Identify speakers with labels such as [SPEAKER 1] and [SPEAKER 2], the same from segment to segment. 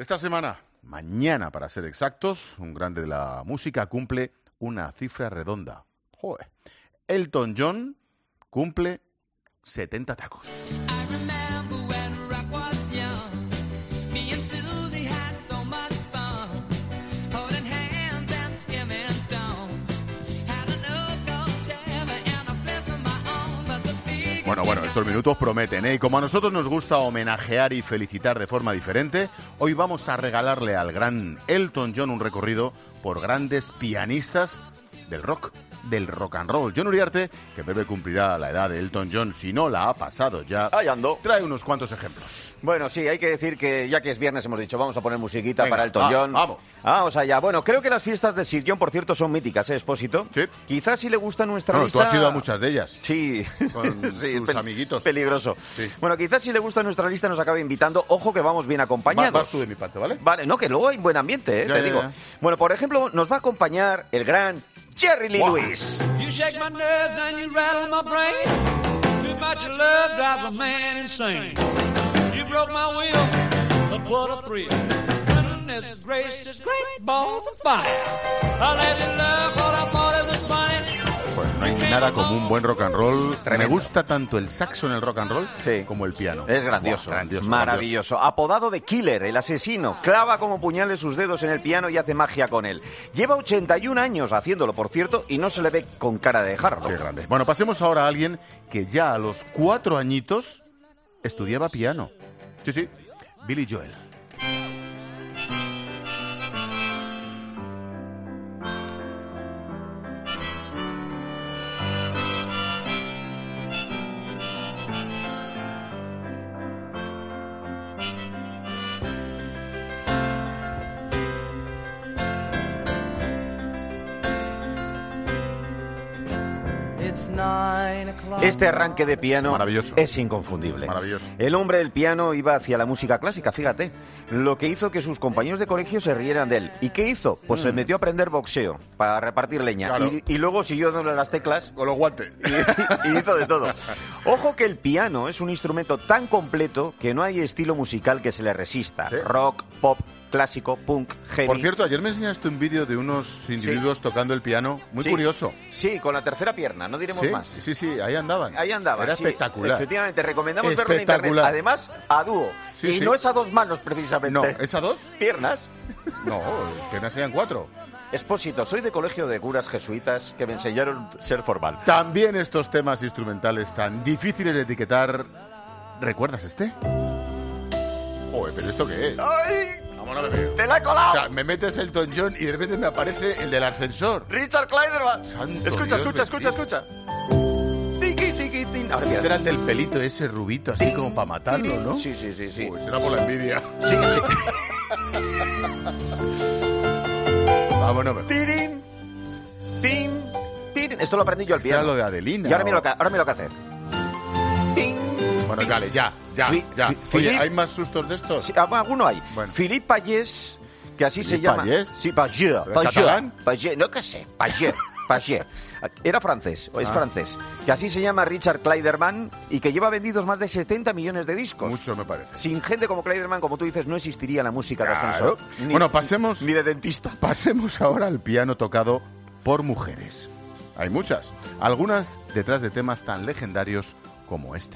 [SPEAKER 1] Esta semana, mañana para ser exactos, un grande de la música cumple una cifra redonda. Joder. Elton John cumple 70 tacos. Bueno, estos minutos prometen, ¿eh? Y como a nosotros nos gusta homenajear y felicitar de forma diferente, hoy vamos a regalarle al gran Elton John un recorrido por grandes pianistas del rock and roll. John Uriarte, que en breve cumplirá la edad de Elton John, si no la ha pasado ya,
[SPEAKER 2] ahí ando.
[SPEAKER 1] Trae unos cuantos ejemplos.
[SPEAKER 2] Bueno, sí, hay que decir que ya que es viernes hemos dicho, vamos a poner musiquita para Elton John.
[SPEAKER 1] Vamos.
[SPEAKER 2] Vamos allá. Bueno, creo que las fiestas de Sir John, por cierto, son míticas, ¿eh, Expósito?
[SPEAKER 1] Sí.
[SPEAKER 2] Quizás si le gusta nuestra lista...
[SPEAKER 1] Tú has ido a muchas de ellas.
[SPEAKER 2] Sí.
[SPEAKER 1] Con
[SPEAKER 2] sí,
[SPEAKER 1] tus amiguitos.
[SPEAKER 2] Peligroso.
[SPEAKER 1] Sí.
[SPEAKER 2] Bueno, quizás si le gusta nuestra lista nos acabe invitando. Ojo que vamos bien acompañados.
[SPEAKER 1] Vas tú de mi parte, ¿vale?
[SPEAKER 2] Vale, no, que luego hay buen ambiente, te digo. Bueno, por ejemplo, nos va a acompañar el gran Jerry Lee Lewis.
[SPEAKER 3] You shake my nerves and you rattle my brain. Too much love drives a man insane. You broke my will, but what a thrill. Goodness gracious, great balls of fire. I let you love what I thought it was funny.
[SPEAKER 1] Pues no hay nada como un buen rock and roll. Me gusta tanto el saxo en el rock and roll como el piano.
[SPEAKER 2] Es grandioso, maravilloso. Apodado de Killer, el asesino, clava como puñales sus dedos en el piano y hace magia con él. Lleva 81 años haciéndolo, por cierto, y no se le ve con cara de dejarlo.
[SPEAKER 1] Qué grande. Bueno, pasemos ahora a alguien que ya a los 4 añitos estudiaba piano. Sí, Billy Joel.
[SPEAKER 2] Este arranque de piano
[SPEAKER 1] maravilloso.
[SPEAKER 2] Es inconfundible.
[SPEAKER 1] Maravilloso.
[SPEAKER 2] El hombre del piano iba hacia la música clásica, fíjate. Lo que hizo que sus compañeros de colegio se rieran de él. ¿Y qué hizo? Pues se metió a aprender boxeo para repartir leña.
[SPEAKER 1] Claro.
[SPEAKER 2] Y luego siguió dándole las teclas.
[SPEAKER 1] Con los guantes.
[SPEAKER 2] Y hizo de todo. Ojo que el piano es un instrumento tan completo que no hay estilo musical que se le resista. ¿Sí? Rock, pop, clásico, punk, heavy.
[SPEAKER 1] Por cierto, ayer me enseñaste un vídeo de unos individuos tocando el piano, muy curioso.
[SPEAKER 2] Sí, con la tercera pierna, no diremos más.
[SPEAKER 1] Sí, ahí andaban. Era espectacular.
[SPEAKER 2] Efectivamente, recomendamos verlo en internet. Además, a dúo. No es a 2 manos, precisamente.
[SPEAKER 1] No, ¿es a 2?
[SPEAKER 2] Piernas.
[SPEAKER 1] No, piernas serían 4.
[SPEAKER 2] Expósito, soy de colegio de curas jesuitas que me enseñaron ser formal.
[SPEAKER 1] También estos temas instrumentales tan difíciles de etiquetar. ¿Recuerdas este? Joder, ¿pero esto qué es?
[SPEAKER 2] ¡Ay!
[SPEAKER 1] Vámonos, bebé.
[SPEAKER 2] ¡Te la he colado!
[SPEAKER 1] O sea, me metes Elton John y de repente me aparece el del ascensor.
[SPEAKER 2] ¡Richard Clayderman! Escucha.
[SPEAKER 1] Ahora era el del pelito ese rubito, así como para matarlo, ¿no?
[SPEAKER 2] Sí.
[SPEAKER 1] Pues era por la envidia.
[SPEAKER 2] Sí.
[SPEAKER 1] Vámonos, bebé.
[SPEAKER 2] Tin. Esto lo aprendí yo al piano.
[SPEAKER 1] Era lo de Adelina.
[SPEAKER 2] Y ahora mira lo que hacer.
[SPEAKER 1] Bueno, dale, ya. Oye, ¿hay más sustos de estos?
[SPEAKER 2] Sí, alguno hay. Bueno. Philippe Pagès, que así se llama.
[SPEAKER 1] ¿Pagès?
[SPEAKER 2] Sí, Pagès.
[SPEAKER 1] ¿Catalán?
[SPEAKER 2] Pagès, no que sé, Pagès. Era francés, es francés. Que así se llama Richard Clayderman y que lleva vendidos más de 70 millones de discos.
[SPEAKER 1] Mucho, me parece.
[SPEAKER 2] Sin gente como Clayderman, como tú dices, no existiría la música de ascensor.
[SPEAKER 1] Bueno, pasemos...
[SPEAKER 2] Ni de dentista.
[SPEAKER 1] Pasemos ahora al piano tocado por mujeres. Hay muchas. Algunas detrás de temas tan legendarios como este.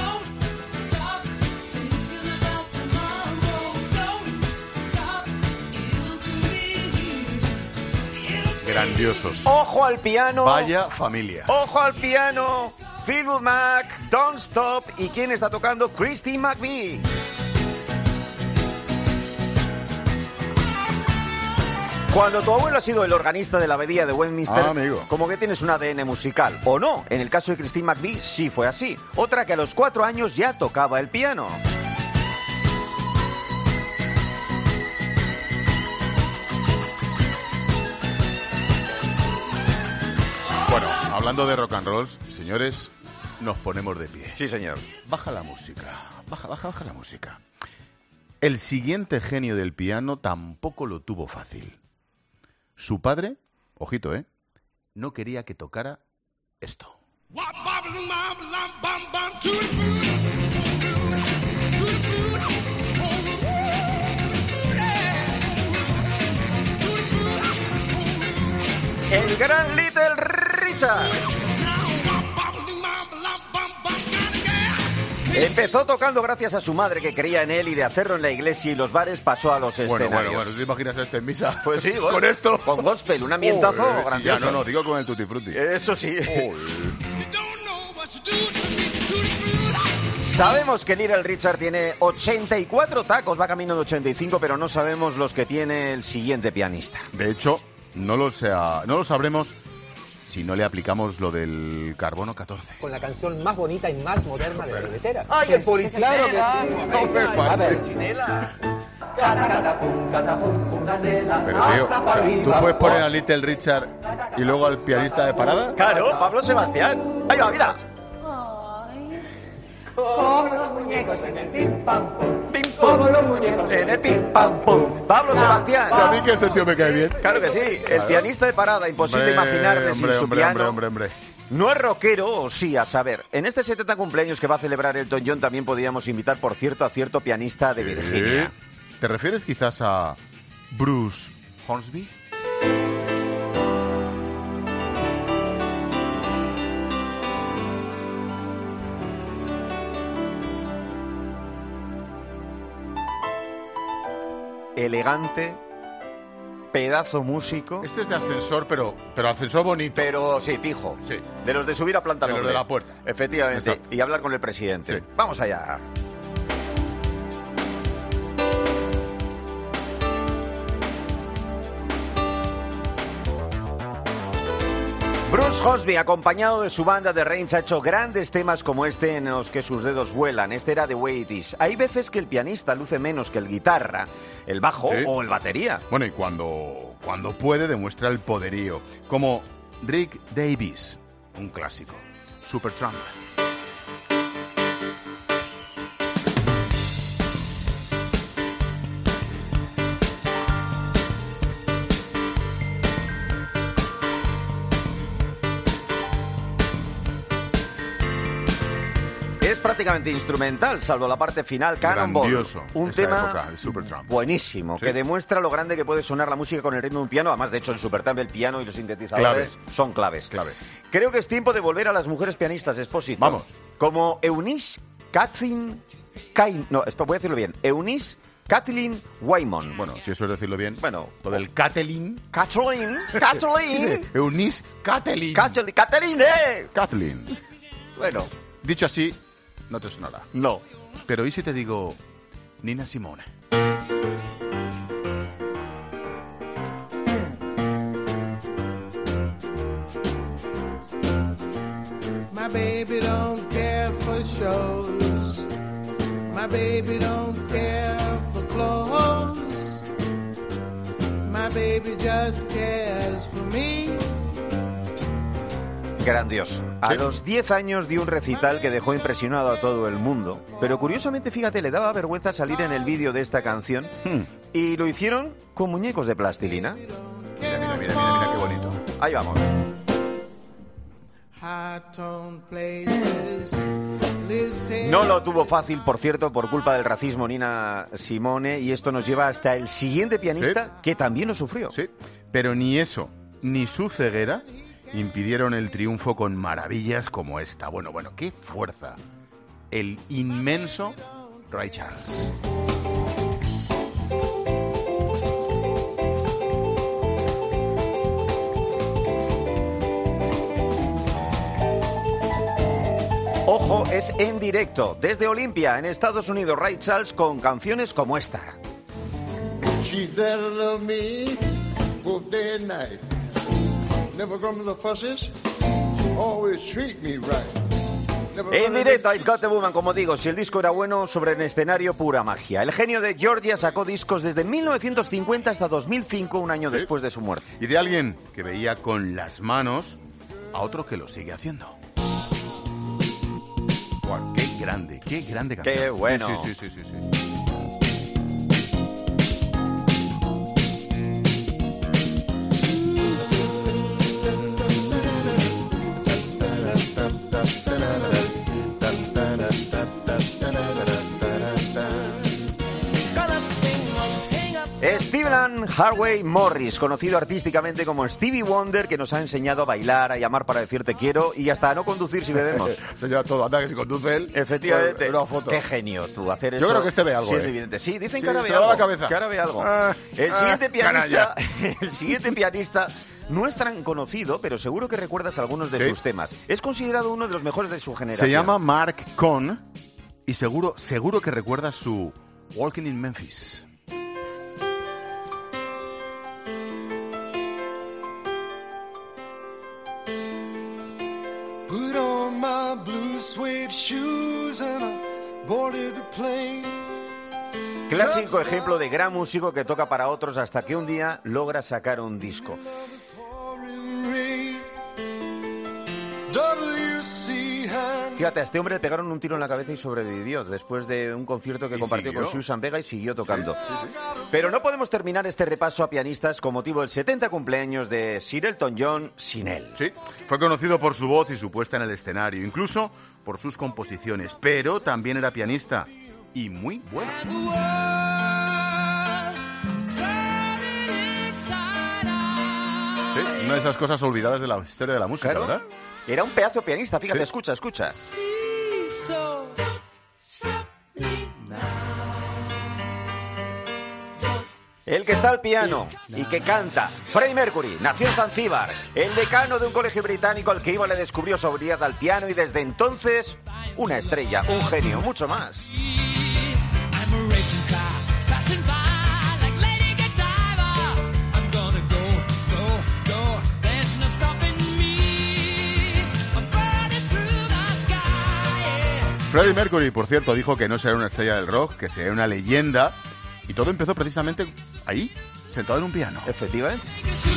[SPEAKER 1] Grandiosos.
[SPEAKER 2] ¡Ojo al piano!
[SPEAKER 1] Vaya familia.
[SPEAKER 2] ¡Ojo al piano! Fleetwood Mac, Don't Stop. ¿Y quién está tocando? Christine McVie. Cuando tu abuelo ha sido el organista de la abadía de Westminster, como que tienes un ADN musical. O no, en el caso de Christine McVie sí fue así. Otra que a los 4 años ya tocaba el piano.
[SPEAKER 1] Bueno, hablando de rock and roll, señores, nos ponemos de pie.
[SPEAKER 2] Sí, señor.
[SPEAKER 1] Baja la música. Baja la música. El siguiente genio del piano tampoco lo tuvo fácil. Su padre, ojito, no quería que tocara esto.
[SPEAKER 2] el gran Little Richard. Empezó tocando gracias a su madre que creía en él y de hacerlo en la iglesia y los bares pasó a los escenarios.
[SPEAKER 1] Bueno, ¿te imaginas este en misa?
[SPEAKER 2] Pues sí, bueno,
[SPEAKER 1] con esto.
[SPEAKER 2] Con gospel, un ambientazo grandioso.
[SPEAKER 1] Sí, ya, no, digo con el Tutti Frutti.
[SPEAKER 2] Eso sí. Sabemos que Little Richard tiene 84 tacos, va camino de 85, pero no sabemos los que tiene el siguiente pianista.
[SPEAKER 1] De hecho, no lo sabremos si no le aplicamos lo del carbono 14.
[SPEAKER 4] Con la canción más bonita y más moderna de la billetera.
[SPEAKER 5] ¡Ay, el Policlaro!
[SPEAKER 1] No me parece. Pero tío, o sea, ¿tú puedes poner a Little Richard y luego al pianista de parada?
[SPEAKER 2] Claro, Pablo Sebastián. ¡Ahí va, mira!
[SPEAKER 5] Como los muñecos en el pim pam pum.
[SPEAKER 2] Pim pum.
[SPEAKER 5] Los muñecos
[SPEAKER 2] En el pim pam pum. Pablo Sebastián.
[SPEAKER 1] A mí que este tío me cae bien.
[SPEAKER 2] Claro que sí, el pianista de parada, imposible imaginarle sin su piano.
[SPEAKER 1] Hombre.
[SPEAKER 2] No es rockero, o sí, a saber. En este 70 cumpleaños que va a celebrar Elton John también podríamos invitar, por cierto, a cierto pianista de Virginia.
[SPEAKER 1] ¿Te refieres quizás a Bruce Hornsby?
[SPEAKER 2] Elegante, pedazo músico.
[SPEAKER 1] Este es de ascensor, pero ascensor bonito.
[SPEAKER 2] Pero sí, pijo.
[SPEAKER 1] Sí.
[SPEAKER 2] De los de subir a planta
[SPEAKER 1] De los
[SPEAKER 2] noble.
[SPEAKER 1] de la puerta.
[SPEAKER 2] Efectivamente.
[SPEAKER 1] Exacto.
[SPEAKER 2] Y hablar con el presidente.
[SPEAKER 1] Sí.
[SPEAKER 2] Vamos allá. Bruce Hornsby, acompañado de su banda de Range, ha hecho grandes temas como este en los que sus dedos vuelan. Este era The Way It Is. Hay veces que el pianista luce menos que el guitarra, el bajo o el batería.
[SPEAKER 1] Bueno, y cuando puede demuestra el poderío. Como Rick Davies, un clásico. Supertramp.
[SPEAKER 2] Prácticamente instrumental, salvo la parte final, Cannonball.
[SPEAKER 1] Grandioso,
[SPEAKER 2] un
[SPEAKER 1] esa
[SPEAKER 2] tema
[SPEAKER 1] época de Supertramp.
[SPEAKER 2] buenísimo,
[SPEAKER 1] Sí.
[SPEAKER 2] que demuestra lo grande que puede sonar la música con el ritmo de un piano. Además, de hecho, en Supertramp el piano y los sintetizadores son claves. Creo que es tiempo de volver a las mujeres pianistas, Expósito.
[SPEAKER 1] Vamos.
[SPEAKER 2] Como Eunice Kathleen... voy a decirlo bien. Eunice Kathleen Waymon.
[SPEAKER 1] Bueno, si eso es decirlo bien.
[SPEAKER 2] Bueno,
[SPEAKER 1] lo del Kathleen.
[SPEAKER 2] Kathleen.
[SPEAKER 1] Eunice Kathleen. Kathleen.
[SPEAKER 2] Bueno.
[SPEAKER 1] Dicho así, no te sonará.
[SPEAKER 2] No.
[SPEAKER 1] Pero ¿y si te digo Nina Simone?
[SPEAKER 6] My baby don't care for shows. My baby don't care for clothes. My baby just cares for me.
[SPEAKER 2] Grandioso. A los 10 años dio un recital que dejó impresionado a todo el mundo. Pero curiosamente, fíjate, le daba vergüenza salir en el vídeo de esta canción. Y lo hicieron con muñecos de plastilina.
[SPEAKER 1] Mira qué bonito.
[SPEAKER 2] Ahí vamos. No lo tuvo fácil, por cierto, por culpa del racismo, Nina Simone. Y esto nos lleva hasta el siguiente pianista que también lo sufrió.
[SPEAKER 1] Sí, pero ni eso, ni su ceguera impidieron el triunfo con maravillas como esta. Bueno, qué fuerza. El inmenso Ray Charles.
[SPEAKER 2] Ojo, es en directo, desde Olimpia, en Estados Unidos, Ray Charles con canciones como esta.
[SPEAKER 7] She's there to love me both day and night. Never grumbles or fusses, always treat me right.
[SPEAKER 2] En directo, I've Got the Woman, como digo, si el disco era bueno, sobre el escenario pura magia. El genio de Georgia sacó discos desde 1950 hasta 2005, un año después de su muerte.
[SPEAKER 1] Y de alguien que veía con las manos a otro que lo sigue haciendo. Wow, qué grande canción.
[SPEAKER 2] Qué bueno.
[SPEAKER 1] Sí.
[SPEAKER 2] Stephen Harvey Morris, conocido artísticamente como Stevie Wonder, que nos ha enseñado a bailar, a llamar para decir te quiero y hasta a no conducir si bebemos.
[SPEAKER 1] Se lleva todo, anda que si conduce él.
[SPEAKER 2] Efectivamente.
[SPEAKER 1] Una foto.
[SPEAKER 2] Qué genio tú hacer eso.
[SPEAKER 1] Yo creo que este ve algo.
[SPEAKER 2] Sí, es evidente. Sí, dicen que ahora ve
[SPEAKER 1] se le da
[SPEAKER 2] algo.
[SPEAKER 1] la cabeza.
[SPEAKER 2] Que ahora ve algo. El siguiente pianista no es tan conocido, pero seguro que recuerdas algunos de sus temas. Es considerado uno de los mejores de su generación.
[SPEAKER 1] Se llama Mark Cohn y seguro que recuerdas su Walking in Memphis.
[SPEAKER 6] Put on my blue suede shoes and I boarded the plane.
[SPEAKER 2] Clásico ejemplo de gran músico que toca para otros hasta que un día logra sacar un disco. Fíjate, a este hombre le pegaron un tiro en la cabeza y sobrevivió después de un concierto que compartió con Susan Vega y siguió tocando. Sí. Pero no podemos terminar este repaso a pianistas con motivo del 70 cumpleaños de Sir Elton John sin él.
[SPEAKER 1] Sí, fue conocido por su voz y su puesta en el escenario, incluso por sus composiciones, pero también era pianista y muy bueno. Sí, una de esas cosas olvidadas de la historia de la música,
[SPEAKER 2] claro.
[SPEAKER 1] ¿Verdad?
[SPEAKER 2] Era un pedazo de pianista, fíjate,
[SPEAKER 1] sí.
[SPEAKER 2] Escucha. El que está al piano y que canta. Freddie Mercury nació en Zanzíbar, el decano de un colegio británico al que iba le descubrió su habilidad al piano y desde entonces una estrella, un genio, mucho más.
[SPEAKER 1] Freddie Mercury, por cierto, dijo que no sería una estrella del rock, que sería una leyenda. Y todo empezó precisamente ahí, sentado en un piano.
[SPEAKER 2] Efectivamente.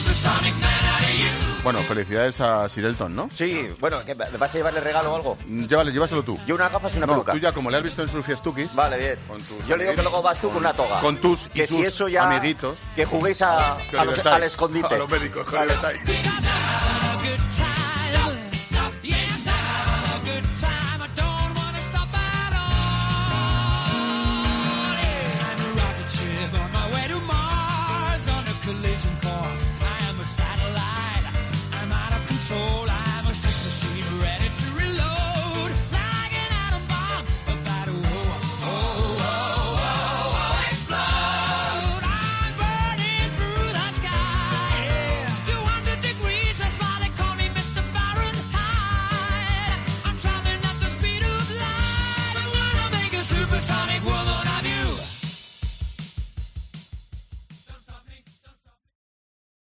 [SPEAKER 1] Bueno, felicidades a Sir Elton, ¿no?
[SPEAKER 2] Sí, bueno, ¿vas a llevarle regalo o algo?
[SPEAKER 1] Llévaselo tú.
[SPEAKER 2] Yo unas gafas y una peluca.
[SPEAKER 1] Tú ya, como le has visto en sus fiestukis.
[SPEAKER 2] Vale, bien. Yo le digo que luego vas tú con una toga.
[SPEAKER 1] Con tus
[SPEAKER 2] que si eso ya
[SPEAKER 1] amiguitos.
[SPEAKER 2] Que juguéis al escondite.
[SPEAKER 1] A los médicos,
[SPEAKER 2] vale.